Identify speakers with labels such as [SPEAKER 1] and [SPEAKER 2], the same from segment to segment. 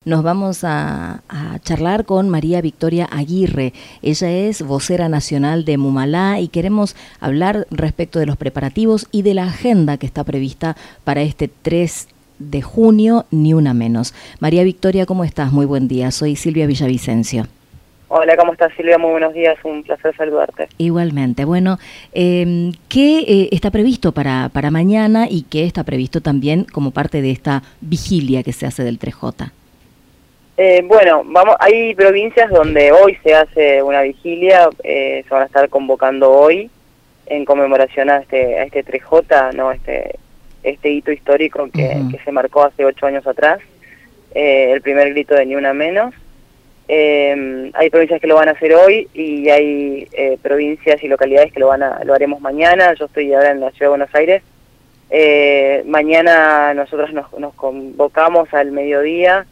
[SPEAKER 1] Nos vamos a charlar con María Victoria Aguirre. Ella es vocera nacional de Mumalá y queremos hablar respecto de los preparativos y de la agenda que está prevista para este 3 de junio, ni una menos. María Victoria, ¿cómo estás? Muy buen día. Soy Silvia Villavicencio.
[SPEAKER 2] Hola, ¿cómo estás, Silvia? Muy buenos días, un placer saludarte.
[SPEAKER 1] Igualmente. Bueno, ¿qué está previsto para mañana y qué está previsto también como parte de esta vigilia que se hace del 3J?
[SPEAKER 2] Bueno, hay provincias donde hoy se hace una vigilia, se van a estar convocando hoy en conmemoración a este 3J, ¿no? Este hito histórico que se marcó hace 8 años atrás, el primer grito de Ni Una Menos. Hay provincias que lo van a hacer hoy y hay provincias y localidades que lo haremos mañana. Yo estoy ahora en la Ciudad de Buenos Aires. Mañana nosotros nos convocamos al mediodía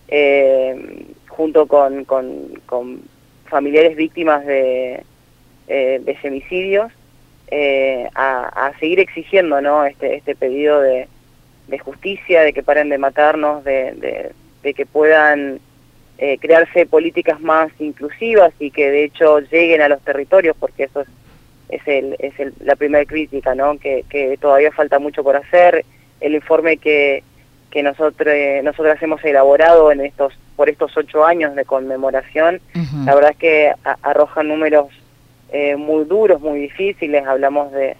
[SPEAKER 2] junto con familiares víctimas de femicidios a seguir exigiendo, ¿no? este pedido de justicia, de que paren de matarnos, de que puedan crearse políticas más inclusivas y que de hecho lleguen a los territorios, porque eso es la primera crítica, ¿no? Que todavía falta mucho por hacer. El informe que nosotras hemos elaborado por estos 8 años de conmemoración, la verdad es que arrojan números muy duros, muy difíciles. Hablamos de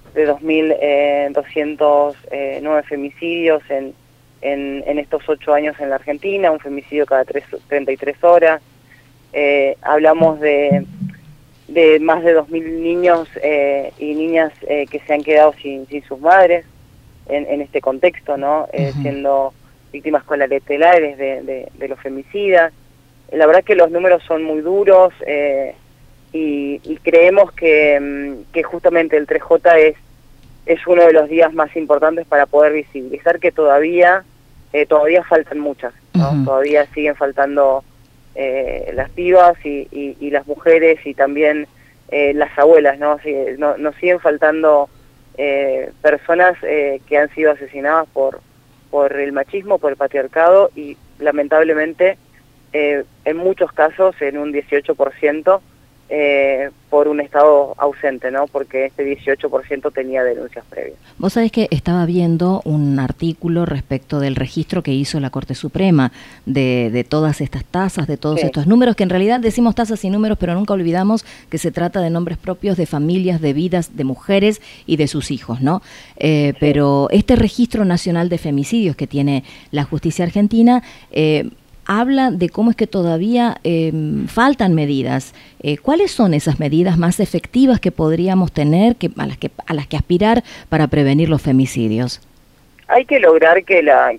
[SPEAKER 2] 2.209 femicidios en estos 8 años en la Argentina, un femicidio cada 33 horas. Hablamos de más de 2.000 niños y niñas que se han quedado sin sus madres en este contexto, ¿no? Siendo víctimas colaterales de los femicidas. La verdad que los números son muy duros y creemos que justamente el 3J es uno de los días más importantes para poder visibilizar que todavía faltan muchas, ¿no? Todavía siguen faltando las pibas y las mujeres y también las abuelas, ¿no? Nos siguen faltando personas que han sido asesinadas por el machismo, por el patriarcado y lamentablemente en muchos casos, en un 18%, por un Estado ausente, ¿no? Porque este 18% tenía denuncias previas.
[SPEAKER 1] Vos sabés que estaba viendo un artículo respecto del registro que hizo la Corte Suprema de todas estas tasas, de todos estos números, que en realidad decimos tasas y números, pero nunca olvidamos que se trata de nombres propios de familias, de vidas, de mujeres y de sus hijos, ¿no? Pero este registro nacional de femicidios que tiene la justicia argentina habla de cómo es que todavía faltan medidas. ¿Cuáles son esas medidas más efectivas que podríamos tener, a las que aspirar para prevenir los femicidios?
[SPEAKER 2] Hay que lograr lograr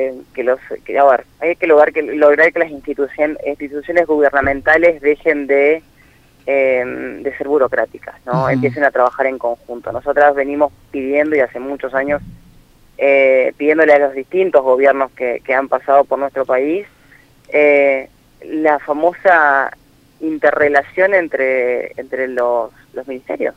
[SPEAKER 2] que las instituciones gubernamentales dejen de ser burocráticas, ¿no? Empiecen a trabajar en conjunto. Nosotras venimos pidiendo y hace muchos años pidiéndole a los distintos gobiernos que han pasado por nuestro país la famosa interrelación entre los ministerios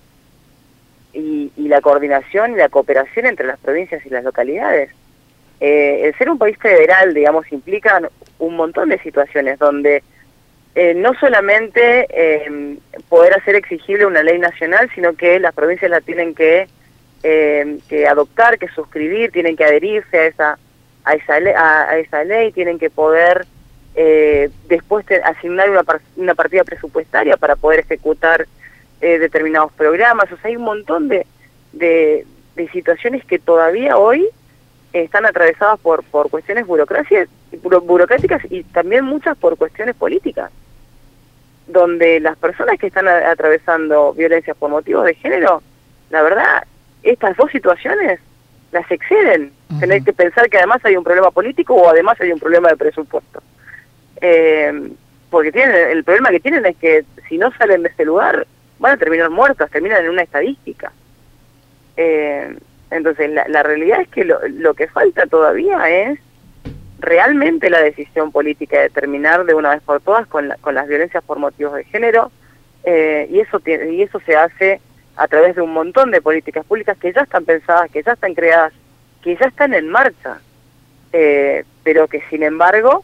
[SPEAKER 2] y la coordinación y la cooperación entre las provincias y las localidades. El ser un país federal, digamos, implica un montón de situaciones donde no solamente poder hacer exigible una ley nacional, sino que las provincias la tienen que adoptar, que suscribir, tienen que adherirse a esa ley, tienen que poder después asignar una partida presupuestaria para poder ejecutar determinados programas. O sea, hay un montón de situaciones que todavía hoy están atravesadas por cuestiones burocráticas y también muchas por cuestiones políticas, donde las personas que están atravesando violencias por motivos de género, la verdad, estas dos situaciones las exceden. Tener que pensar que además hay un problema político o además hay un problema de presupuesto. Porque el problema que tienen es que si no salen de este lugar van a terminar muertas, terminan en una estadística. Entonces la realidad es que lo que falta todavía es realmente la decisión política de terminar de una vez por todas con las violencias por motivos de género, y eso se hace a través de un montón de políticas públicas que ya están pensadas, que ya están creadas, que ya están en marcha, pero que sin embargo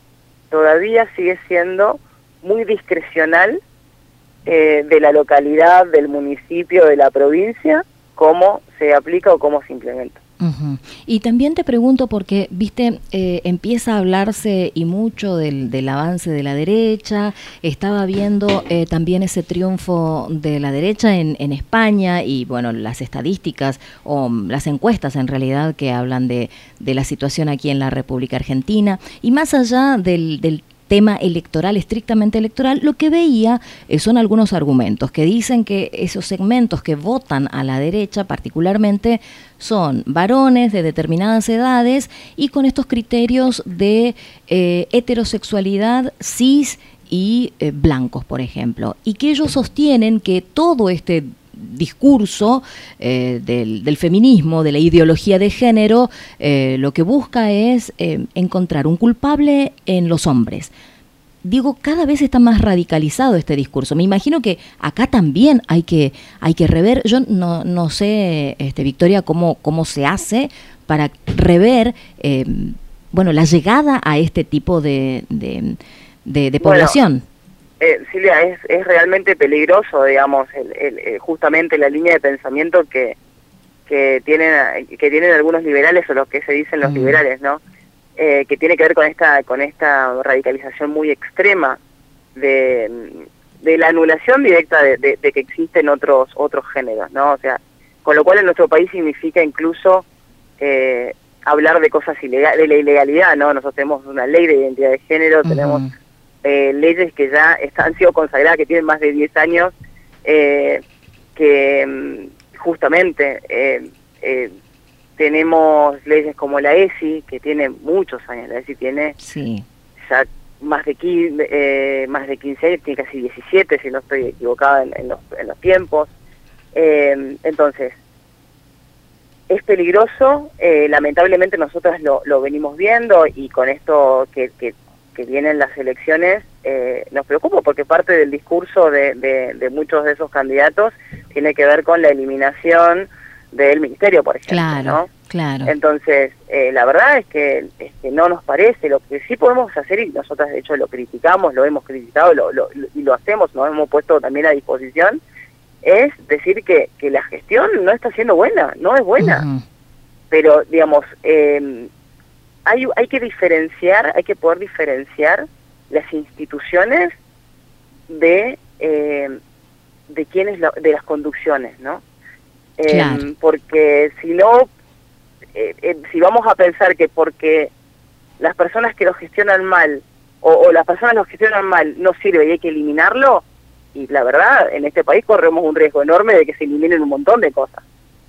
[SPEAKER 2] todavía sigue siendo muy discrecional de la localidad, del municipio, de la provincia, cómo se aplica o cómo se implementa.
[SPEAKER 1] Uh-huh. Y también te pregunto porque, viste, empieza a hablarse y mucho del avance de la derecha. Estaba viendo también ese triunfo de la derecha en España y, bueno, las estadísticas o las encuestas en realidad que hablan de la situación aquí en la República Argentina. Y más allá del tema electoral, estrictamente electoral, lo que veía son algunos argumentos que dicen que esos segmentos que votan a la derecha particularmente son varones de determinadas edades y con estos criterios de heterosexualidad cis y blancos, por ejemplo, y que ellos sostienen que todo este discurso del feminismo, de la ideología de género, lo que busca es encontrar un culpable en los hombres. Digo, cada vez está más radicalizado este discurso. Me imagino que acá también hay que rever. Yo no sé, Victoria, cómo se hace para rever bueno, la llegada a este tipo de población.
[SPEAKER 2] Bueno, Silvia, es realmente peligroso, digamos, justamente la línea de pensamiento que tienen algunos liberales, o lo que se dicen los liberales, ¿no? Que tiene que ver con esta radicalización muy extrema de la anulación directa de que existen otros géneros, ¿no? O sea, con lo cual en nuestro país significa incluso hablar de cosas ilegales, de la ilegalidad, ¿no? Nosotros tenemos una ley de identidad de género, tenemos leyes que ya han sido consagradas, que tienen más de 10 años, que justamente tenemos leyes como la ESI, que tiene muchos años. La ESI tiene ya más de 15 años, tiene casi 17, si no estoy equivocada en los tiempos. Entonces, es peligroso, lamentablemente nosotros lo venimos viendo, y con esto que vienen las elecciones nos preocupa, porque parte del discurso de muchos de esos candidatos tiene que ver con la eliminación del ministerio, por ejemplo,
[SPEAKER 1] claro,
[SPEAKER 2] ¿no?
[SPEAKER 1] Claro.
[SPEAKER 2] Entonces, la verdad es que no nos parece. Lo que sí podemos hacer, y nosotras de hecho lo criticamos, lo hemos criticado y lo hacemos, nos hemos puesto también a disposición, es decir que la gestión no está siendo buena, no es buena. Pero, digamos, hay que diferenciar, hay que poder diferenciar las instituciones de de las conducciones, ¿no?
[SPEAKER 1] Claro.
[SPEAKER 2] Porque si no, si vamos a pensar que porque las personas que lo gestionan mal, o las personas lo gestionan mal, no sirve y hay que eliminarlo, y la verdad, en este país corremos un riesgo enorme de que se eliminen un montón de cosas.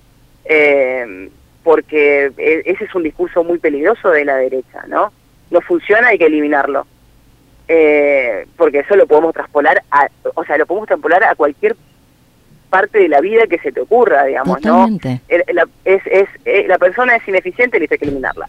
[SPEAKER 2] Porque ese es un discurso muy peligroso de la derecha, ¿no? No funciona, hay que eliminarlo. Porque eso lo podemos traspolar a cualquier parte de la vida que se te ocurra, digamos.
[SPEAKER 1] Totalmente.
[SPEAKER 2] ¿No? La persona es ineficiente, y hay que eliminarla.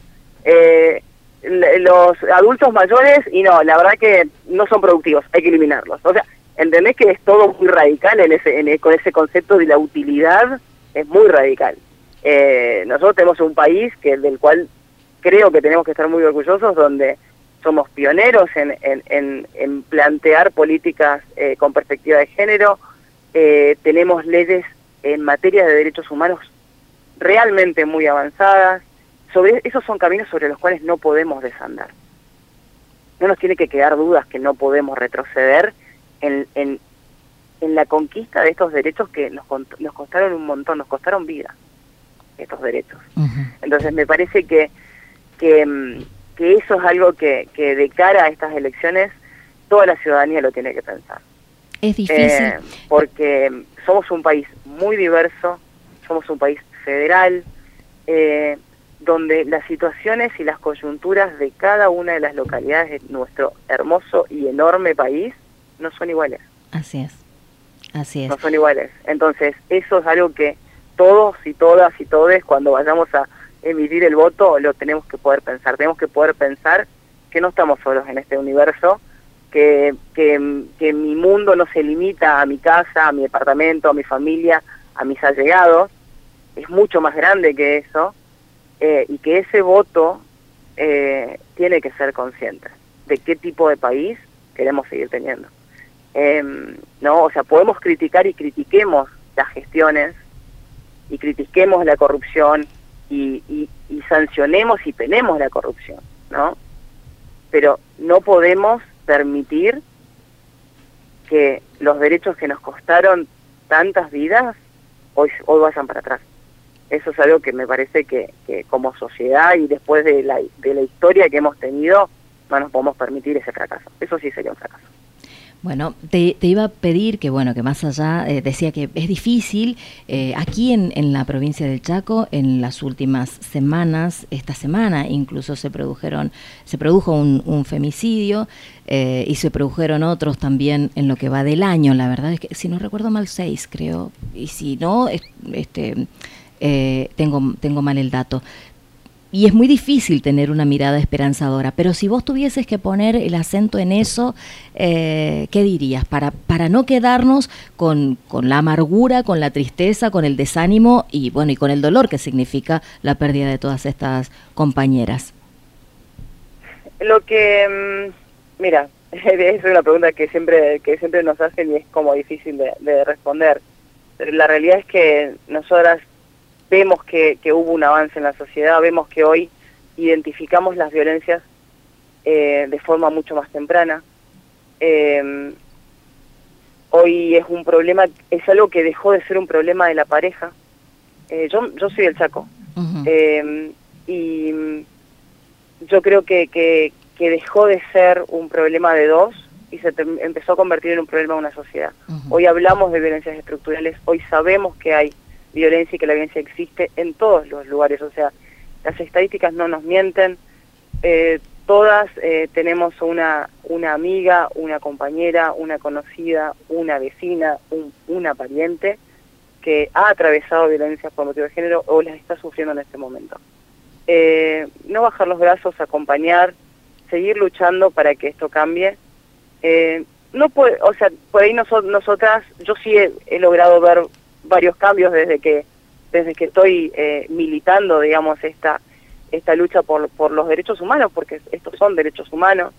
[SPEAKER 2] Los adultos mayores, y no, la verdad que no son productivos, hay que eliminarlos. O sea, ¿entendés que es todo muy radical con ese concepto de la utilidad? Es muy radical. Nosotros tenemos un país del cual creo que tenemos que estar muy orgullosos, donde somos pioneros en plantear políticas con perspectiva de género. Tenemos leyes en materia de derechos humanos realmente muy avanzadas. Esos son caminos sobre los cuales no podemos desandar. No nos tiene que quedar dudas que no podemos retroceder en la conquista de estos derechos que nos costaron un montón, nos costaron vida, estos derechos. Entonces me parece que eso es algo que de cara a estas elecciones toda la ciudadanía lo tiene que pensar.
[SPEAKER 1] Es difícil.
[SPEAKER 2] Porque somos un país muy diverso, somos un país federal, donde las situaciones y las coyunturas de cada una de las localidades de nuestro hermoso y enorme país no son iguales.
[SPEAKER 1] Así es, así es.
[SPEAKER 2] No son iguales. Entonces, eso es algo que todos y todas y todes, cuando vayamos a emitir el voto, lo tenemos que poder pensar. Tenemos que poder pensar que no estamos solos en este universo, que mi mundo no se limita a mi casa, a mi departamento, a mi familia, a mis allegados. Es mucho más grande que eso, y que ese voto tiene que ser consciente. de qué tipo de país queremos seguir teniendo. ¿No? O sea, podemos criticar y critiquemos las gestiones, y critiquemos la corrupción, y sancionemos y penemos la corrupción, ¿no? Pero no podemos permitir que los derechos que nos costaron tantas vidas hoy vayan para atrás. Eso es algo que me parece que como sociedad y después de la historia que hemos tenido, no nos podemos permitir ese fracaso. Eso sí sería un fracaso.
[SPEAKER 1] Bueno, te iba a pedir que, bueno, que más allá, decía que es difícil, aquí en la provincia del Chaco, en las últimas semanas, esta semana incluso se produjo un femicidio, y se produjeron otros también en lo que va del año. La verdad es que, si no recuerdo mal, 6 creo, y si no, tengo mal el dato. Y es muy difícil tener una mirada esperanzadora, pero si vos tuvieses que poner el acento en eso, ¿qué dirías? Para no quedarnos con la amargura, con la tristeza, con el desánimo y bueno, y con el dolor que significa la pérdida de todas estas compañeras.
[SPEAKER 2] Lo que, mira, es una pregunta que siempre nos hacen y es como difícil de responder. Pero la realidad es que nosotras vemos que hubo un avance en la sociedad, vemos que hoy identificamos las violencias de forma mucho más temprana. Hoy es un problema, es algo que dejó de ser un problema de la pareja. Yo soy del Chaco, y yo creo que dejó de ser un problema de dos y se empezó a convertir en un problema de una sociedad. Hoy hablamos de violencias estructurales, hoy sabemos que hay violencia y que la violencia existe en todos los lugares, o sea, las estadísticas no nos mienten, todas tenemos una amiga, una compañera, una conocida, una vecina, una pariente que ha atravesado violencias por motivo de género o las está sufriendo en este momento. No bajar los brazos, acompañar, seguir luchando para que esto cambie. No puede, o sea, por ahí nosotras, yo sí he logrado ver varios cambios desde que estoy militando, digamos, esta lucha por los derechos humanos, porque estos son derechos humanos.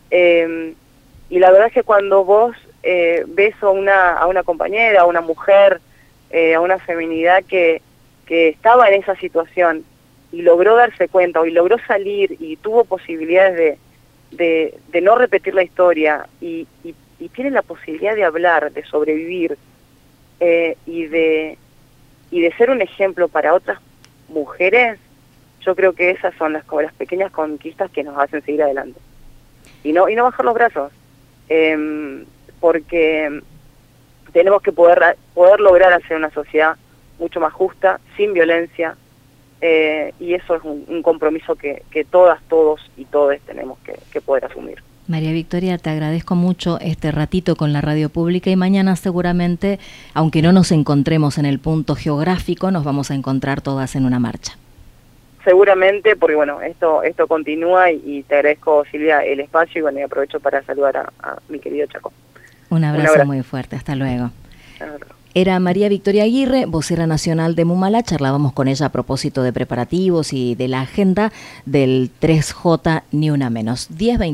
[SPEAKER 2] Y la verdad es que cuando vos ves a una compañera, a una mujer, a una feminidad que estaba en esa situación y logró darse cuenta, y logró salir y tuvo posibilidades de no repetir la historia y tiene la posibilidad de hablar, de sobrevivir, y de ser un ejemplo para otras mujeres, yo creo que esas son las pequeñas conquistas que nos hacen seguir adelante. Y no bajar los brazos, porque tenemos que poder lograr hacer una sociedad mucho más justa, sin violencia, y eso es un compromiso que todas, todos y todes tenemos que poder asumir.
[SPEAKER 1] María Victoria, te agradezco mucho este ratito con la radio pública y mañana seguramente, aunque no nos encontremos en el punto geográfico, nos vamos a encontrar todas en una marcha.
[SPEAKER 2] Seguramente, porque bueno, esto continúa y te agradezco, Silvia, el espacio y bueno, y aprovecho para saludar a mi querido Chaco.
[SPEAKER 1] Un abrazo muy fuerte, hasta luego. Era María Victoria Aguirre, vocera nacional de Mumala. Charlábamos con ella a propósito de preparativos y de la agenda del 3J Ni Una Menos. 10:20.